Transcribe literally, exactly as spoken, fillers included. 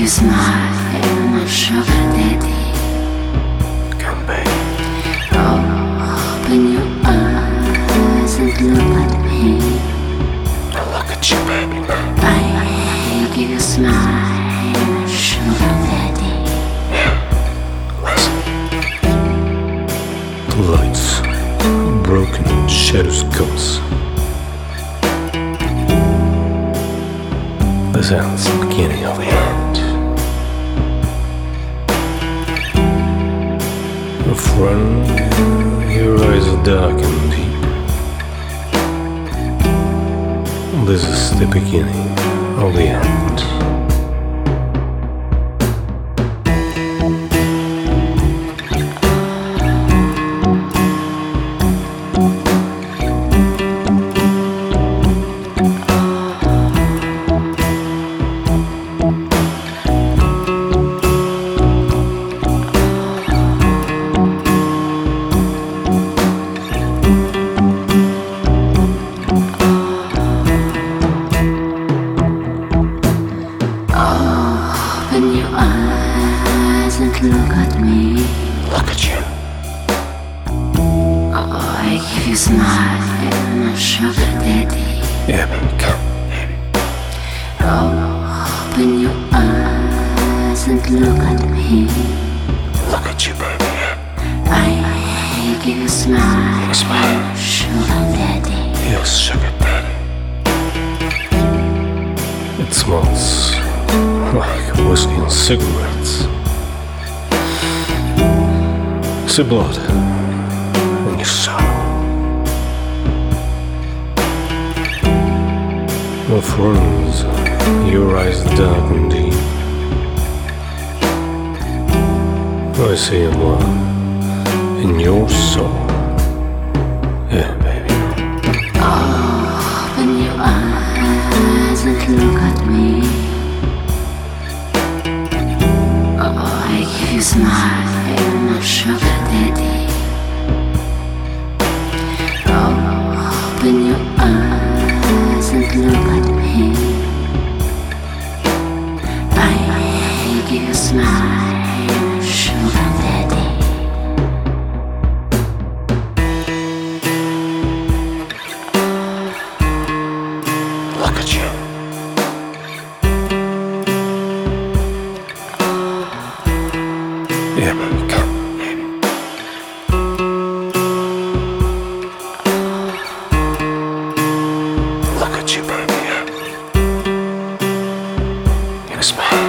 smile and I'm sure daddy. Come back. Oh, open your eyes and look at me. I look at you, baby. I give you a smile and I'm sure daddy. Yeah, listen. The lights, broken shadows comes. This ends the beginning of the end. A friend, your eyes are dark and deep. This is the beginning of the end. Open your eyes and look at me. Look at you. Oh, I give you a smile and I'm sure daddy. Yeah, baby, come. Oh, open your eyes and look at me. Look at you, baby. I give you a smile. A smile. I'm sure daddy. Yes, sugar daddy. It smells like whiskey and cigarettes. See blood in your soul. My friends, your eyes dark and deep. I see a love in your soul. Yeah, baby. Open your eyes and look at me. Oh, I give you a smile and I'm sure daddy. Oh, open your eyes and look at me. I give you a smile and I'm sure daddy. Look at you. Yeah, baby, come. Look at you, baby. You smile.